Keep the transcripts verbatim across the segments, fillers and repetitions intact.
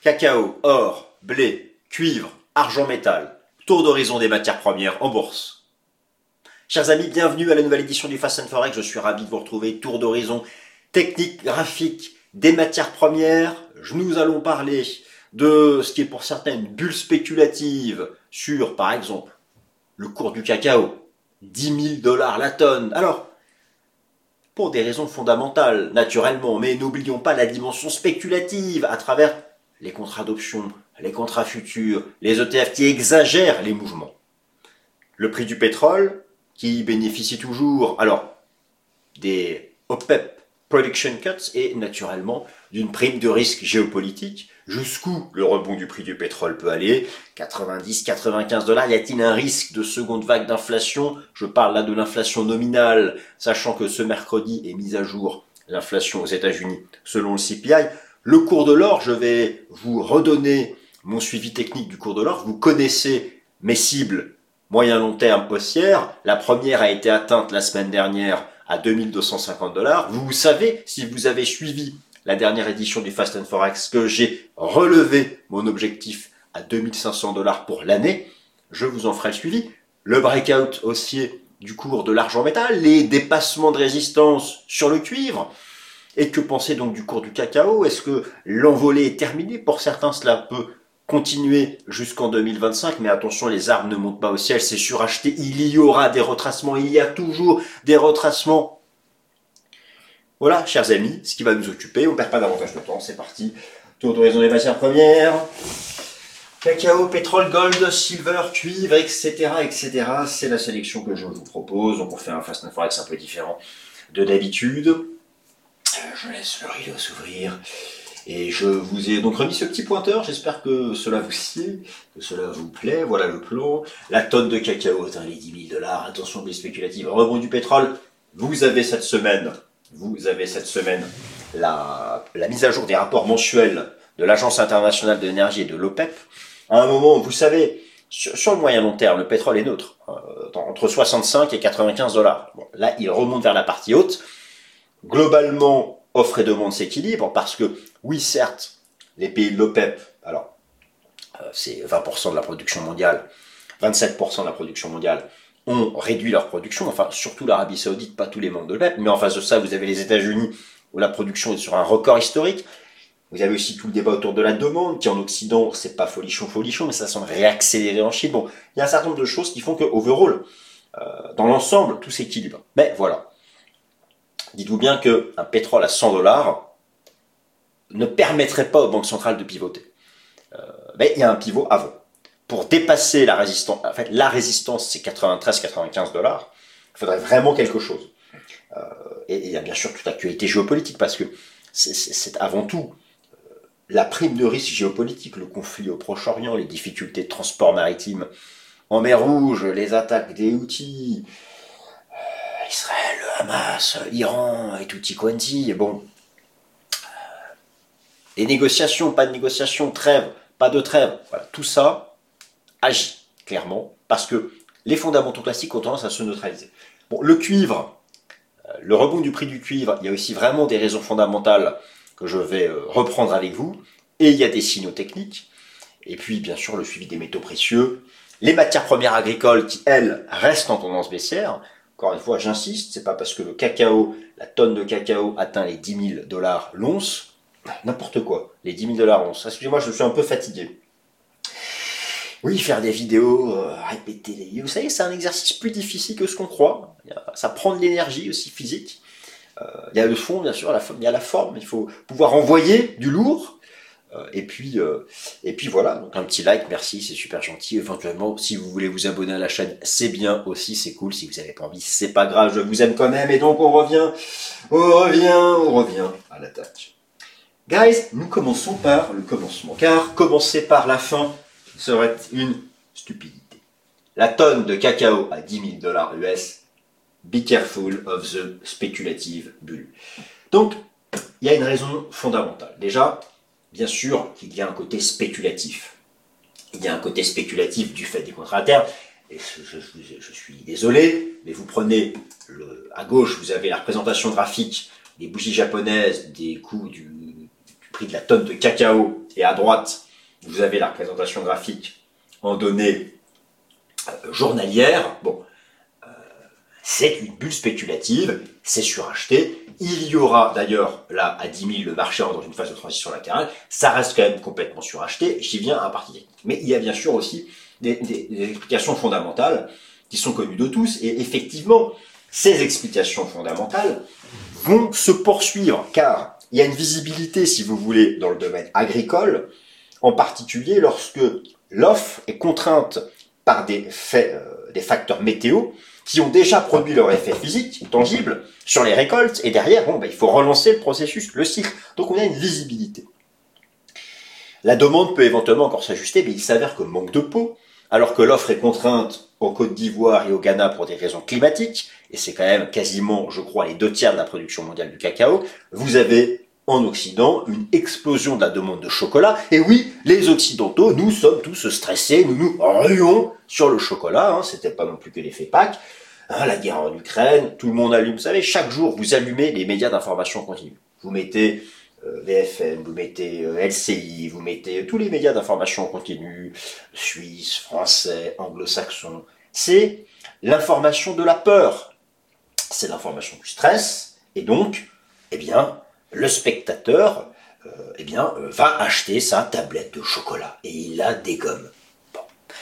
Cacao, or, blé, cuivre, argent métal, tour d'horizon des matières premières en bourse. Chers amis, bienvenue à la nouvelle édition du Fast and Forex. Je suis ravi de vous retrouver. Tour d'horizon technique, graphique, des matières premières. Nous allons parler de ce qui est pour certains une bulle spéculative sur, par exemple, le cours du cacao. dix mille dollars la tonne. Alors, pour des raisons fondamentales, naturellement, mais n'oublions pas la dimension spéculative à travers les contrats d'options, les contrats futurs, les E T F qui exagèrent les mouvements. Le prix du pétrole, qui bénéficie toujours, alors, des OPEP Production Cuts et naturellement d'une prime de risque géopolitique. Jusqu'où le rebond du prix du pétrole peut aller? quatre-vingt-dix, quatre-vingt-quinze dollars. Y a-t-il un risque de seconde vague d'inflation? Je parle là de l'inflation nominale, sachant que ce mercredi est mise à jour l'inflation aux États-Unis selon le C P I. Le cours de l'or, je vais vous redonner mon suivi technique du cours de l'or. Vous connaissez mes cibles moyen long terme haussières. La première a été atteinte la semaine dernière à deux mille deux cent cinquante dollars. Vous savez, si vous avez suivi la dernière édition du Fast and Forex, que j'ai relevé mon objectif à deux mille cinq cents dollars pour l'année, je vous en ferai le suivi. Le breakout haussier du cours de l'argent métal, les dépassements de résistance sur le cuivre. Et que penser donc du cours du cacao? Est-ce que l'envolée est terminée? Pour certains, cela peut continuer jusqu'en deux mille vingt-cinq, mais attention, les arbres ne montent pas au ciel, c'est suracheté, il y aura des retracements, il y a toujours des retracements. Voilà, chers amis, ce qui va nous occuper, on ne perd pas davantage de temps, c'est parti. Tour d'horizon des matières premières, cacao, pétrole, gold, silver, cuivre, et cetera, et cetera. C'est la sélection que je vous propose, donc on fait un Fast and Forex un peu différent de d'habitude. Je laisse le rideau s'ouvrir. Et je vous ai donc remis ce petit pointeur, j'espère que cela vous sied, que cela vous plaît. Voilà le plan. La tonne de cacao atteint les dix mille dollars. Attention, les spéculatives. Rebond du pétrole. Vous avez cette semaine, vous avez cette semaine la, la mise à jour des rapports mensuels de l'Agence internationale de l'énergie et de l'OPEP. À un moment, vous savez, sur, sur le moyen long terme, le pétrole est neutre, euh, entre soixante-cinq et quatre-vingt-quinze dollars. Bon, là, il remonte vers la partie haute. Globalement, offre et demande s'équilibrent parce que, oui, certes, les pays de l'OPEP, alors, euh, c'est vingt pour cent de la production mondiale, vingt-sept pour cent de la production mondiale, ont réduit leur production, enfin, surtout l'Arabie Saoudite, pas tous les membres de l'OPEP, mais en face de ça, vous avez les États-Unis, où la production est sur un record historique. Vous avez aussi tout le débat autour de la demande, qui en Occident, c'est pas folichon, folichon, mais ça semble réaccélérer en Chine. Bon, il y a un certain nombre de choses qui font que, overall, euh, dans l'ensemble, tout s'équilibre. Mais voilà. Dites-vous bien qu'un pétrole à cent dollars ne permettrait pas aux banques centrales de pivoter. Euh, mais il y a un pivot avant. Pour dépasser la résistance, en fait, la résistance, c'est quatre-vingt-treize quatre-vingt-quinze dollars. Il faudrait vraiment quelque chose. Euh, et il y a bien sûr toute l'actualité géopolitique, parce que c'est, c'est, c'est avant tout euh, la prime de risque géopolitique, le conflit au Proche-Orient, les difficultés de transport maritime en mer Rouge, les attaques des Houthis, Israël, le Hamas, l'Iran et tutti quanti, bon. Les négociations, pas de négociations, trêve, pas de trêve, voilà, tout ça agit, clairement, parce que les fondamentaux classiques ont tendance à se neutraliser. Bon, le cuivre, le rebond du prix du cuivre, il y a aussi vraiment des raisons fondamentales que je vais reprendre avec vous, et il y a des signaux techniques, et puis bien sûr le suivi des métaux précieux, les matières premières agricoles qui, elles, restent en tendance baissière. Encore une fois, j'insiste, c'est pas parce que le cacao, la tonne de cacao atteint les dix mille dollars l'once, n'importe quoi, les dix mille dollars l'once. Excusez-moi, je suis un peu fatigué. Oui, faire des vidéos, euh, répéter les... Vous savez, c'est un exercice plus difficile que ce qu'on croit. Ça prend de l'énergie aussi physique. Euh, il y a le fond, bien sûr, la forme, il y a la forme. Il faut pouvoir envoyer du lourd. Et puis, euh, et puis voilà, donc un petit like, merci, c'est super gentil. Éventuellement, si vous voulez vous abonner à la chaîne, c'est bien aussi, c'est cool. Si vous n'avez pas envie, c'est pas grave, je vous aime quand même. Et donc on revient, on revient, on revient à l'attaque. Guys, nous commençons par le commencement, car commencer par la fin serait une stupidité. La tonne de cacao à dix mille dollars U S, be careful of the speculative bull. Donc, il y a une raison fondamentale. Déjà, bien sûr qu'il y a un côté spéculatif. Il y a un côté spéculatif du fait des contrats à terme. Et je, je, je suis désolé, mais vous prenez le, à gauche, vous avez la représentation graphique des bougies japonaises, des coûts du, du prix de la tonne de cacao. Et à droite, vous avez la représentation graphique en données euh, journalières. Bon, euh, c'est une bulle spéculative, c'est suracheté. Il y aura d'ailleurs, là, à dix mille, le marché dans une phase de transition latérale. Ça reste quand même complètement suracheté. J'y viens à partie technique. Mais il y a bien sûr aussi des, des, des explications fondamentales qui sont connues de tous. Et effectivement, ces explications fondamentales vont se poursuivre, car il y a une visibilité, si vous voulez, dans le domaine agricole, en particulier lorsque l'offre est contrainte par des faits, euh, des facteurs météo, qui ont déjà produit leur effet physique, tangible, sur les récoltes, et derrière, bon, ben, il faut relancer le processus, le cycle. Donc on a une visibilité. La demande peut éventuellement encore s'ajuster, mais il s'avère que manque de peau, alors que l'offre est contrainte en Côte d'Ivoire et au Ghana pour des raisons climatiques, et c'est quand même quasiment, je crois, les deux tiers de la production mondiale du cacao, vous avez en Occident une explosion de la demande de chocolat. Et oui, les Occidentaux, nous sommes tous stressés, nous nous ruons sur le chocolat, hein, c'était pas non plus que l'effet Pâques, hein, la guerre en Ukraine, tout le monde allume, vous savez, chaque jour vous allumez les médias d'information continue. Vous mettez euh, V F M, vous mettez euh, L C I, vous mettez tous les médias d'information continue, suisse, français, anglo-saxon, c'est l'information de la peur, c'est l'information du stress, et donc, eh bien, le spectateur euh, eh bien, euh, va acheter sa tablette de chocolat et il la dégomme. Bon.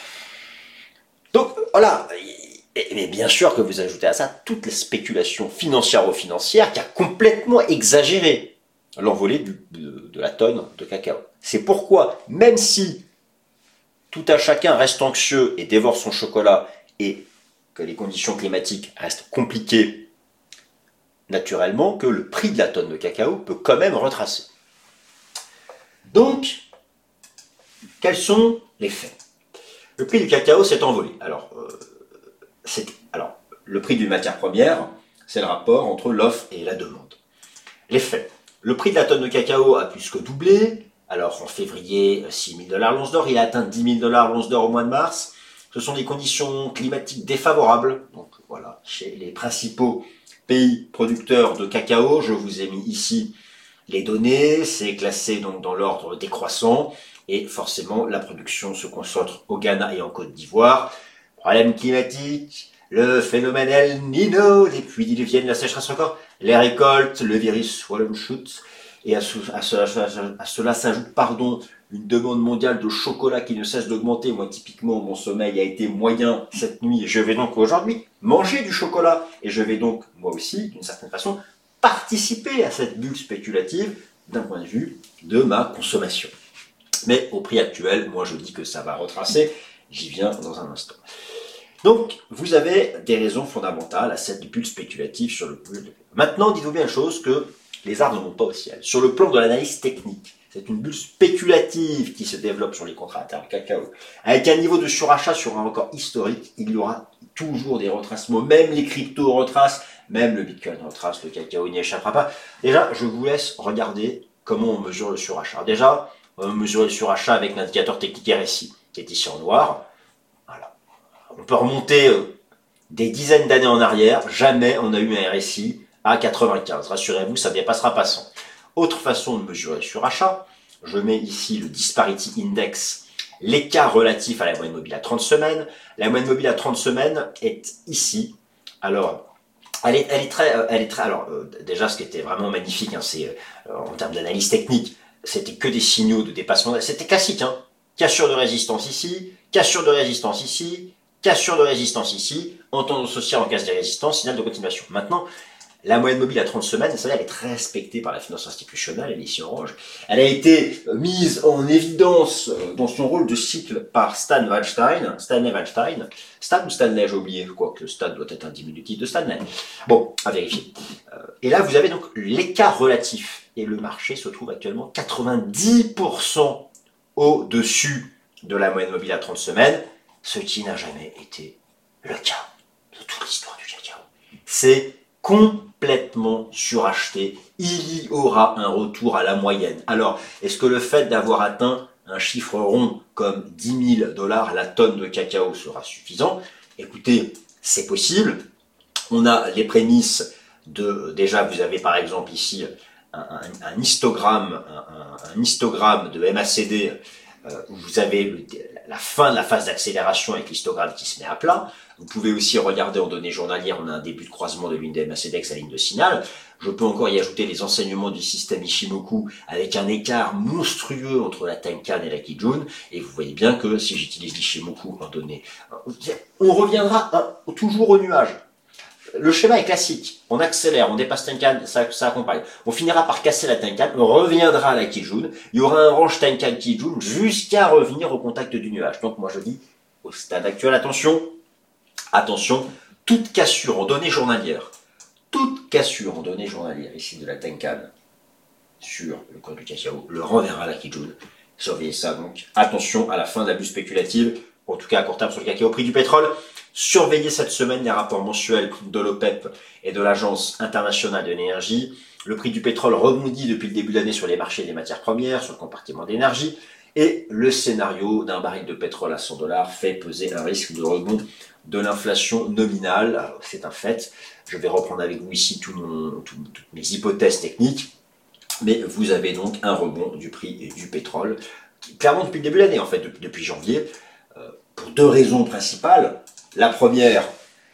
Donc voilà, mais bien sûr que vous ajoutez à ça toute la spéculation financière-financière qui a complètement exagéré l'envolée de, de la tonne de cacao. C'est pourquoi, même si tout à chacun reste anxieux et dévore son chocolat et que les conditions climatiques restent compliquées, naturellement que le prix de la tonne de cacao peut quand même retracer. Donc, quels sont les faits? Le prix du cacao s'est envolé. Alors, euh, c'est, alors, le prix d'une matière première, c'est le rapport entre l'offre et la demande. Les faits. Le prix de la tonne de cacao a plus que doublé. Alors, en février, six mille dollars l'once d'or. Il a atteint dix mille dollars l'once d'or au mois de mars. Ce sont des conditions climatiques défavorables. Donc, voilà, chez les principaux pays producteurs de cacao, je vous ai mis ici les données, c'est classé donc dans l'ordre décroissant, et forcément la production se concentre au Ghana et en Côte d'Ivoire. Problème climatique, le phénomène El Niño, les pluies diluviennes, la sécheresse encore, les récoltes, le virus Swollen Shoot, et à, ce, à, ce, à cela s'ajoute pardon, une demande mondiale de chocolat qui ne cesse d'augmenter. Moi, typiquement, mon sommeil a été moyen cette nuit. Je vais donc aujourd'hui manger du chocolat. Et je vais donc, moi aussi, d'une certaine façon, participer à cette bulle spéculative d'un point de vue de ma consommation. Mais au prix actuel, moi, je dis que ça va retracer. J'y viens dans un instant. Donc, vous avez des raisons fondamentales à cette bulle spéculative sur le bulle. Maintenant, dites-vous bien une chose, que les arbres ne montent pas au ciel. Sur le plan de l'analyse technique, c'est une bulle spéculative qui se développe sur les contrats à terme cacao. Avec un niveau de surachat sur un record historique, il y aura toujours des retracements. Même les cryptos retracent, même le Bitcoin retrace, le cacao n'y échappera pas. Déjà, je vous laisse regarder comment on mesure le surachat. Déjà, on va mesurer le surachat avec l'indicateur technique R S I, qui est ici en noir. Voilà. On peut remonter des dizaines d'années en arrière. Jamais on a eu un R S I à quatre-vingt-quinze. Rassurez-vous, ça ne dépassera pas cent. Autre façon de mesurer le surachat, je mets ici le Disparity Index, l'écart relatif à la moyenne mobile à trente semaines. La moyenne mobile à trente semaines est ici. Alors, elle est, elle est très, elle est très. Alors, euh, déjà, ce qui était vraiment magnifique, hein, c'est euh, en termes d'analyse technique, c'était que des signaux de dépassement. C'était classique, hein. Cassure de résistance ici, cassure de résistance ici, cassure de résistance ici, en tendance haussière en casse des résistances, signal de continuation. Maintenant, la moyenne mobile à trente semaines, vous savez, elle est très respectée par la finance institutionnelle, elle est ici en orange. Elle a été mise en évidence dans son rôle de cycle par Stan Weinstein, Stanley Weinstein. Stan ou Stanley, j'ai oublié, je crois que Stan doit être un diminutif de Stanley. Bon, à vérifier. Et là, vous avez donc l'écart relatif. Et le marché se trouve actuellement quatre-vingt-dix pour cent au-dessus de la moyenne mobile à trente semaines, ce qui n'a jamais été le cas de toute l'histoire du cacao. C'est complètement suracheté, il y aura un retour à la moyenne. Alors, est-ce que le fait d'avoir atteint un chiffre rond comme dix mille dollars la tonne de cacao sera suffisant? Écoutez, c'est possible. On a les prémices de, déjà vous avez par exemple ici un, un, un histogramme, un, un, un histogramme de M A C D euh, où vous avez le, la fin de la phase d'accélération avec l'histogramme qui se met à plat. Vous pouvez aussi regarder en données journalières, on a un début de croisement de ligne de M A C D avec sa ligne de signal. Je peux encore y ajouter les enseignements du système Ishimoku avec un écart monstrueux entre la Tenkan et la Kijun. Et vous voyez bien que si j'utilise l'Ishimoku en données, on reviendra hein, toujours au nuage. Le schéma est classique. On accélère, on dépasse Tenkan, ça, ça accompagne. On finira par casser la Tenkan, on reviendra à la Kijun. Il y aura un range Tenkan-Kijun jusqu'à revenir au contact du nuage. Donc moi je dis, au stade actuel, attention, attention, toute cassure en données journalières, toute cassure en données journalières ici de la Tenkan sur le cours du cacao, le renverra à la Kijun. Surveillez ça donc. Attention à la fin de l'abus spéculative, en tout cas à court terme sur le cacao. Prix du pétrole. Surveillez cette semaine les rapports mensuels de l'OPEP et de l'Agence internationale de l'énergie. Le prix du pétrole rebondit depuis le début de l'année sur les marchés des matières premières, sur le compartiment d'énergie. Et le scénario d'un baril de pétrole à cent dollars fait peser un risque de rebond de l'inflation nominale. C'est un fait. Je vais reprendre avec vous ici tout mon, tout, toutes mes hypothèses techniques. Mais vous avez donc un rebond du prix du pétrole, clairement depuis le début de l'année, en fait, depuis, depuis janvier, euh, pour deux raisons principales. La première,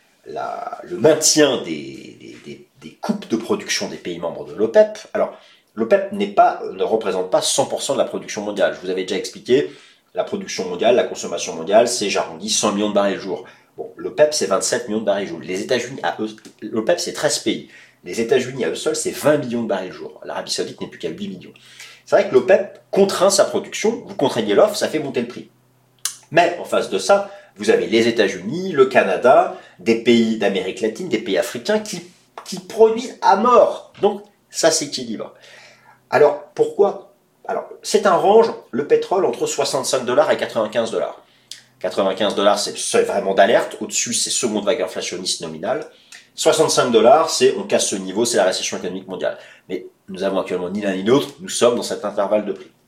la, le maintien des, des, des, des coupes de production des pays membres de l'OPEP. Alors, l'OPEP n'est pas, ne représente pas cent pour cent de la production mondiale. Je vous avais déjà expliqué, la production mondiale, la consommation mondiale, c'est, j'arrondis, cent millions de barils jour. Bon, l'OPEP, c'est vingt-sept millions de barils jour. Les États-Unis, à eux, l'OPEP, c'est treize pays. Les États-Unis, à eux seuls, c'est vingt millions de barils jour. L'Arabie Saoudite n'est plus qu'à huit millions. C'est vrai que l'OPEP contraint sa production, vous contraignez l'offre, ça fait monter le prix. Mais, en face de ça, vous avez les États-Unis, le Canada, des pays d'Amérique latine, des pays africains qui, qui produisent à mort. Donc, ça s'équilibre. Alors, pourquoi? Alors, c'est un range, le pétrole, entre soixante-cinq dollars et quatre-vingt-quinze dollars. quatre-vingt-quinze dollars, c'est seuil vraiment d'alerte. Au-dessus, c'est seconde vague inflationniste nominale. soixante-cinq dollars, c'est on casse ce niveau, c'est la récession économique mondiale. Mais nous avons actuellement ni l'un ni l'autre, nous sommes dans cet intervalle de prix.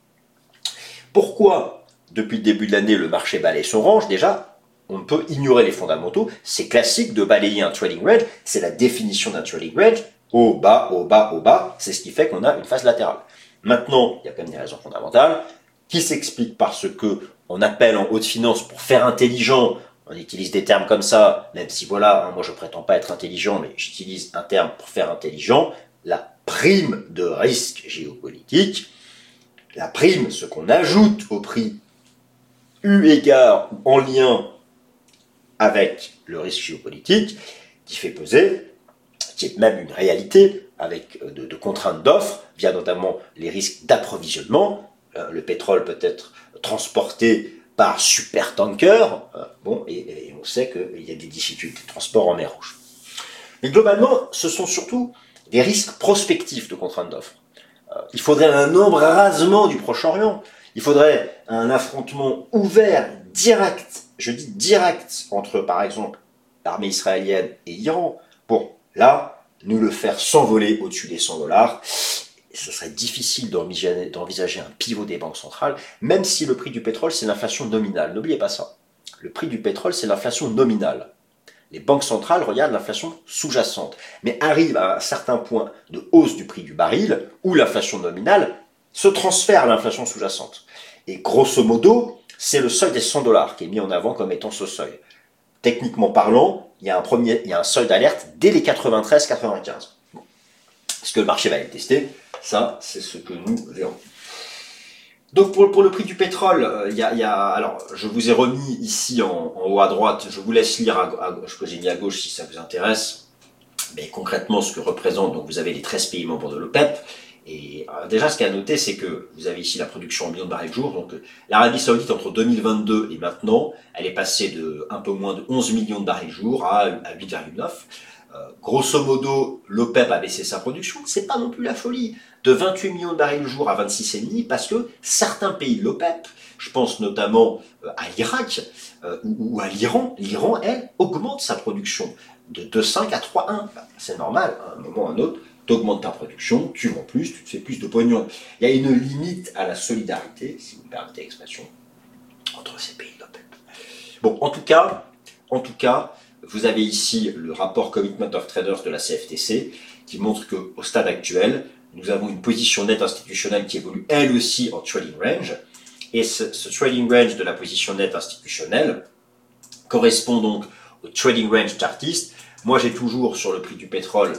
Pourquoi, depuis le début de l'année, le marché balaye son range? Déjà, on ne peut ignorer les fondamentaux. C'est classique de balayer un trading range. C'est la définition d'un trading range. Au bas, au bas, au bas. C'est ce qui fait qu'on a une phase latérale. Maintenant, il y a quand même des raisons fondamentales qui s'expliquent parce que on appelle en haute finance pour faire intelligent. On utilise des termes comme ça, même si voilà, moi je prétends pas être intelligent, mais j'utilise un terme pour faire intelligent. La prime de risque géopolitique. La prime, ce qu'on ajoute au prix eu égard ou en lien avec le risque géopolitique, qui fait peser, qui est même une réalité, avec de, de contraintes d'offres, via notamment les risques d'approvisionnement. Euh, le pétrole peut être transporté par supertanker, euh, bon, et, et on sait qu'il y a des difficultés de transport en mer Rouge. Mais globalement, ce sont surtout des risques prospectifs de contraintes d'offres. Euh, il faudrait un embrasement du Proche-Orient, il faudrait un affrontement ouvert, direct, je dis direct, entre par exemple l'armée israélienne et l'Iran, pour là, nous le faire s'envoler au-dessus des cent dollars. Ce serait difficile d'envisager un pivot des banques centrales, même si le prix du pétrole, c'est l'inflation nominale. N'oubliez pas ça. Le prix du pétrole, c'est l'inflation nominale. Les banques centrales regardent l'inflation sous-jacente, mais arrivent à un certain point de hausse du prix du baril, où l'inflation nominale se transfère à l'inflation sous-jacente. Et grosso modo, c'est le seuil des cent dollars qui est mis en avant comme étant ce seuil. Techniquement parlant, il y a un, premier, il y a un seuil d'alerte dès les quatre-vingt-treize quatre-vingt-quinze. Est-ce que le marché va aller tester? Ça, c'est ce que nous verrons. Donc pour, pour le prix du pétrole, euh, il y a, il y a, alors je vous ai remis ici en, en haut à droite, je vous laisse lire à, à, ce que j'ai mis à gauche si ça vous intéresse. Mais concrètement, ce que représente, donc vous avez les treize pays membres de l'OPEP. Et euh, déjà, ce qu'il y a à noter, c'est que vous avez ici la production en millions de barils jour. Donc euh, l'Arabie Saoudite, entre deux mille vingt-deux et maintenant, elle est passée de un peu moins de onze millions de barils jour à, à huit virgule neuf. Euh, grosso modo, l'OPEP a baissé sa production. C'est pas non plus la folie. De vingt-huit millions de barils jour à vingt-six virgule cinq parce que certains pays de l'OPEP, je pense notamment euh, à l'Irak euh, ou, ou à l'Iran, l'Iran, elle, augmente sa production de deux virgule cinq à trois virgule un. Ben, c'est normal, à un moment ou à un autre, tu augmentes ta production, tu vends plus, tu te fais plus de pognon. Il y a une limite à la solidarité, si vous me permettez l'expression, entre ces pays de l'OPEP. Bon, en tout cas, en tout cas, vous avez ici le rapport Commitment of Traders de la C F T C qui montre qu'au stade actuel, nous avons une position nette institutionnelle qui évolue elle aussi en trading range. Et ce, ce trading range de la position nette institutionnelle correspond donc au trading range chartiste. Moi, j'ai toujours sur le prix du pétrole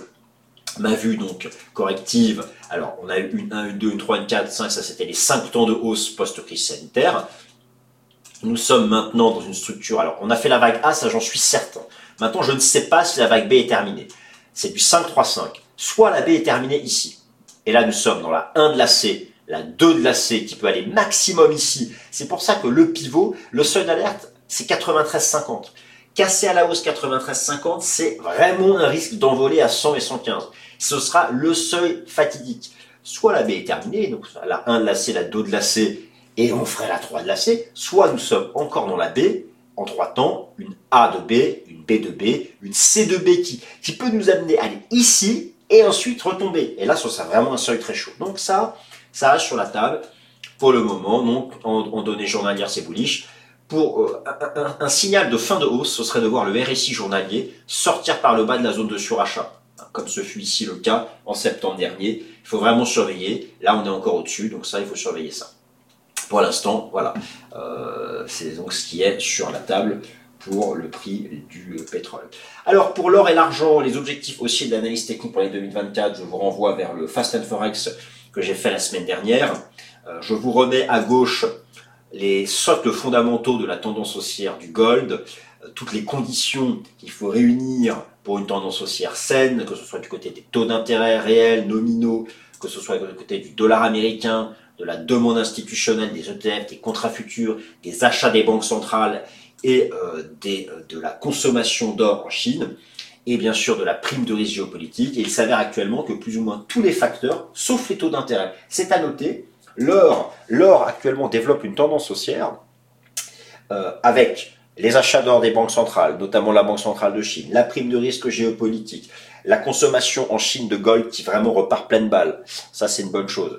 ma vue donc corrective. Alors, on a eu une un, une deux, une trois, une quatre, cinq, ça c'était les cinq temps de hausse post-crise sanitaire. Nous sommes maintenant dans une structure, alors on a fait la vague A, ça j'en suis certain. Maintenant, je ne sais pas si la vague B est terminée. C'est du cinq trois cinq. Soit la B est terminée ici. Et là, nous sommes dans la un de la C, la deux de la C, qui peut aller maximum ici. C'est pour ça que le pivot, le seuil d'alerte, c'est quatre-vingt-treize cinquante. Casser à la hausse quatre-vingt-treize cinquante, c'est vraiment un risque d'envoler à cent et cent quinze. Ce sera le seuil fatidique. Soit la B est terminée, donc la un de la C, la deux de la C, et on ferait la trois de la C. Soit nous sommes encore dans la B, en trois temps, une A de B, une B de B, une C de B qui, qui peut nous amener à aller ici et ensuite retomber. Et là, ce sera vraiment un seuil très chaud. Donc ça, ça reste sur la table pour le moment. Donc en, en données journalières, c'est bullish. Pour euh, un, un, un signal de fin de hausse, ce serait de voir le R S I journalier sortir par le bas de la zone de surachat, comme ce fut ici le cas en septembre dernier. Il faut vraiment surveiller. Là, on est encore au-dessus, donc ça, il faut surveiller ça. Pour l'instant, voilà, euh, c'est donc ce qui est sur la table pour le prix du pétrole. Alors, pour l'or et l'argent, les objectifs haussiers de l'analyse technique pour l'année deux mille vingt-quatre, je vous renvoie vers le Fast and Forex que j'ai fait la semaine dernière. Euh, je vous remets à gauche les socles fondamentaux de la tendance haussière du gold, euh, toutes les conditions qu'il faut réunir pour une tendance haussière saine, que ce soit du côté des taux d'intérêt réels, nominaux, que ce soit du côté du dollar américain, de la demande institutionnelle des E T F, des contrats futurs, des achats des banques centrales et euh, des, euh, de la consommation d'or en Chine, et bien sûr de la prime de risque géopolitique. Et il s'avère actuellement que plus ou moins tous les facteurs, sauf les taux d'intérêt, c'est à noter. L'or, l'or actuellement développe une tendance haussière euh, avec les achats d'or des banques centrales, notamment la Banque centrale de Chine, la prime de risque géopolitique, la consommation en Chine de gold qui vraiment repart pleine balle. Ça, c'est une bonne chose.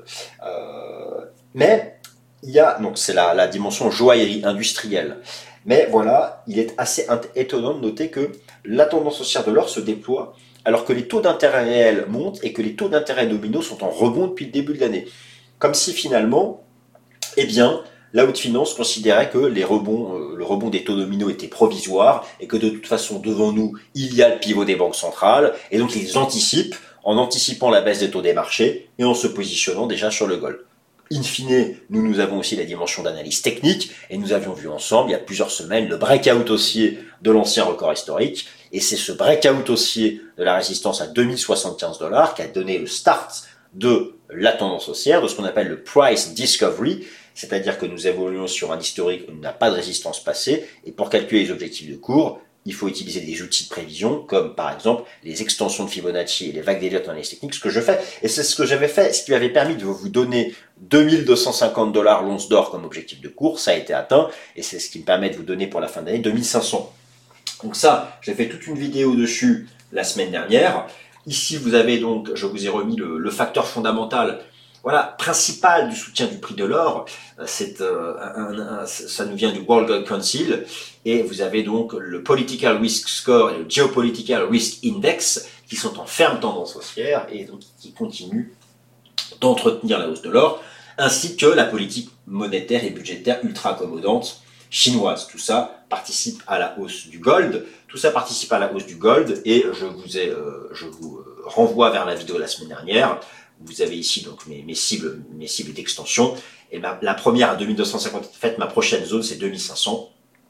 Euh, mais il y a, donc c'est la, la dimension joaillerie industrielle. Mais voilà, il est assez étonnant de noter que la tendance haussière de l'or se déploie alors que les taux d'intérêt réels montent et que les taux d'intérêt nominaux sont en rebond depuis le début de l'année. Comme si finalement, eh bien, la haute finance considérait que les rebonds, euh, le rebond des taux nominaux était provisoire et que de toute façon, devant nous, il y a le pivot des banques centrales. Et donc, ils anticipent en anticipant la baisse des taux des marchés et en se positionnant déjà sur le gold. In fine, nous, nous avons aussi la dimension d'analyse technique et nous avions vu ensemble, il y a plusieurs semaines, le breakout haussier de l'ancien record historique. Et c'est ce breakout haussier de la résistance à deux mille soixante-quinze dollars qui a donné le start de la tendance haussière, de ce qu'on appelle le price discovery, c'est-à-dire que nous évoluons sur un historique où il n'y a pas de résistance passée, et pour calculer les objectifs de cours, il faut utiliser des outils de prévision, comme par exemple les extensions de Fibonacci et les vagues d'Elliott en analyse technique, ce que je fais, et c'est ce que j'avais fait, ce qui m'avait permis de vous donner deux mille deux cent cinquante dollars l'once d'or comme objectif de cours, ça a été atteint, et c'est ce qui me permet de vous donner pour la fin d'année deux mille cinq cents. Donc ça, j'ai fait toute une vidéo dessus la semaine dernière. Ici, vous avez donc, je vous ai remis le, le facteur fondamental, voilà, principal du soutien du prix de l'or. C'est euh, un, un, ça nous vient du World Gold Council, et vous avez donc le Political Risk Score et le Geopolitical Risk Index qui sont en ferme tendance haussière et donc qui continuent d'entretenir la hausse de l'or, ainsi que la politique monétaire et budgétaire ultra accommodante chinoise. Tout ça participe à la hausse du gold. Tout ça participe à la hausse du gold et je vous ai, euh, je vous renvoie vers la vidéo de la semaine dernière. Vous avez ici donc mes, mes cibles, mes cibles d'extension. Et ma, la première à deux mille deux cent cinquante est faite. Ma prochaine zone c'est deux mille cinq cents.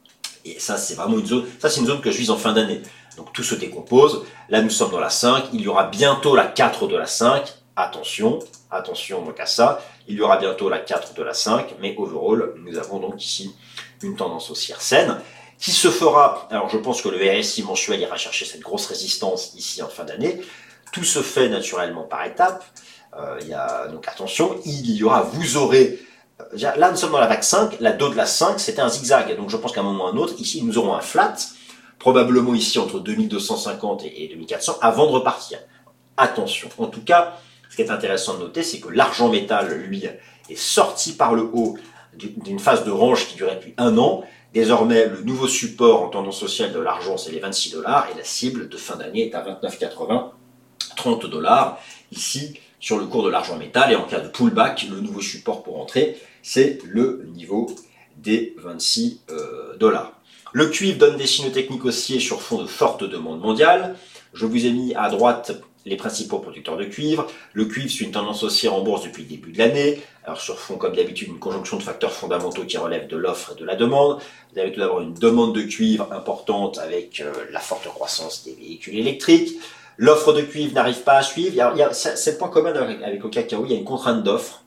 Et ça c'est vraiment une zone. Ça c'est une zone que je vise en fin d'année. Donc tout se décompose. Là nous sommes dans la cinq. Il y aura bientôt la quatre de la cinq. Attention, attention donc à ça. Il y aura bientôt la quatre de la cinq. Mais overall, nous avons donc ici une tendance haussière saine qui se fera, alors je pense que le R S I mensuel ira chercher cette grosse résistance ici en fin d'année. Tout se fait naturellement par étapes. Euh, il y a, donc attention, il y aura, vous aurez, euh, là nous sommes dans la vague cinq, la deux de la cinq c'était un zigzag, donc je pense qu'à un moment ou à un autre, ici nous aurons un flat, probablement ici entre deux mille deux cent cinquante et, et deux mille quatre cents, avant de repartir. Attention, en tout cas, ce qui est intéressant de noter, c'est que l'argent métal, lui, est sorti par le haut d'une phase de range qui durait depuis un an. Désormais, le nouveau support en tendance sociale de l'argent, c'est les vingt-six dollars et la cible de fin d'année est à vingt-neuf quatre-vingts, trente dollars. Ici, sur le cours de l'argent métal. Et en cas de pullback, le nouveau support pour entrer, c'est le niveau des vingt-six dollars. Le cuivre donne des signaux techniques haussiers sur fond de forte demande mondiale. Je vous ai mis à droite les principaux producteurs de cuivre. Le cuivre suit une tendance haussière en bourse depuis le début de l'année. Alors sur fond, comme d'habitude, une conjonction de facteurs fondamentaux qui relèvent de l'offre et de la demande. Vous avez tout d'abord une demande de cuivre importante avec euh, la forte croissance des véhicules électriques. L'offre de cuivre n'arrive pas à suivre. Il y a, il y a, c'est le point commun avec, avec le cacao, il y a une contrainte d'offre,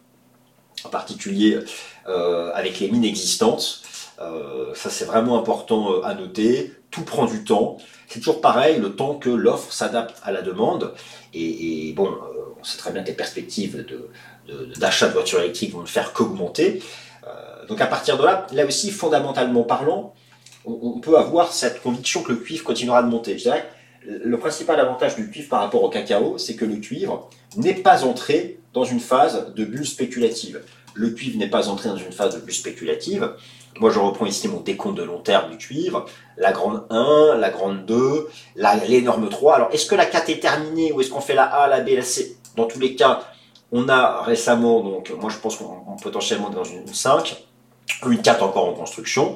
en particulier euh, avec les mines existantes. Euh, ça c'est vraiment important à noter. Tout prend du temps. C'est toujours pareil, le temps que l'offre s'adapte à la demande. Et, et bon, euh, on sait très bien que les perspectives de, de, d'achat de voitures électriques vont ne faire qu'augmenter. Euh, donc à partir de là, là aussi, fondamentalement parlant, on, on peut avoir cette conviction que le cuivre continuera de monter. Je dirais, le principal avantage du cuivre par rapport au cacao, c'est que le cuivre n'est pas entré dans une phase de bulle spéculative. Le cuivre n'est pas entré dans une phase de bulle spéculative. Moi, je reprends ici mon décompte de long terme du cuivre. La grande un, la grande deux, l'énorme trois. Alors, est-ce que la quatre est terminée ou est-ce qu'on fait la A, la B, la C? Dans tous les cas, on a récemment, donc moi je pense qu'on potentiellement dans une cinq, une quatre encore en construction,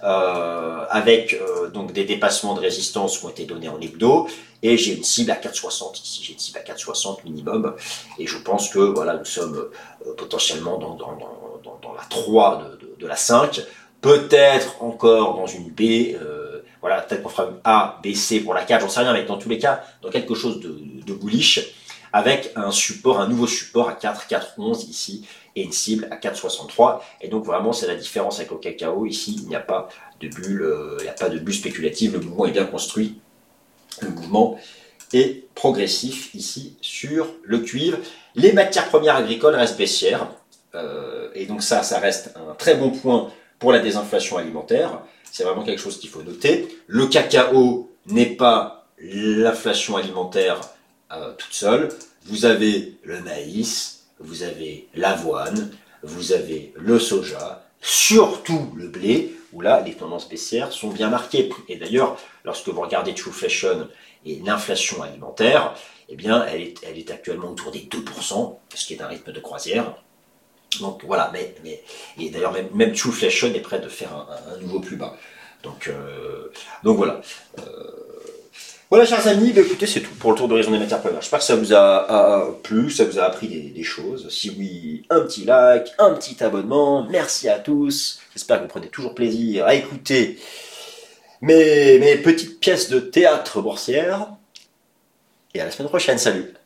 euh, avec euh, donc des dépassements de résistance qui ont été donnés en hebdo. Et j'ai une cible à quatre soixante ici, j'ai une cible à quatre soixante minimum. Et je pense que voilà, nous sommes euh, potentiellement dans, dans, dans, dans la trois de, de, de la cinq. Peut-être encore dans une B, euh, voilà, peut-être qu'on fera une A, B, C pour la quatre, j'en sais rien, mais dans tous les cas, dans quelque chose de, de bullish, avec un support, un nouveau support à quatre, quatre, onze ici, et une cible à quatre soixante-trois. Et donc vraiment, c'est la différence avec le cacao. Ici, il n'y a pas de bulle, euh, il n'y a pas de bulle spéculative, le mouvement est bien construit. Le mouvement est progressif ici sur le cuivre. Les matières premières agricoles restent baissières, euh, et donc ça, ça reste un très bon point pour la désinflation alimentaire. C'est vraiment quelque chose qu'il faut noter. Le cacao n'est pas l'inflation alimentaire euh, toute seule. Vous avez le maïs, vous avez l'avoine, vous avez le soja, surtout le blé, où là, les tendances baissières sont bien marquées. Et d'ailleurs, lorsque vous regardez Trueflation et l'inflation alimentaire, eh bien, elle est, elle est actuellement autour des deux pour cent, ce qui est un rythme de croisière. Donc voilà, mais, mais et d'ailleurs même, même Trueflation est prêt de faire un, un nouveau plus bas. Donc, euh, donc voilà. Euh, voilà, chers amis, bah, écoutez, c'est tout pour le tour d'horizon des matières premières. J'espère que ça vous a, a plu, ça vous a appris des, des choses. Si oui, un petit like, un petit abonnement. Merci à tous. J'espère que vous prenez toujours plaisir à écouter mes, mes petites pièces de théâtre boursières. Et à la semaine prochaine. Salut!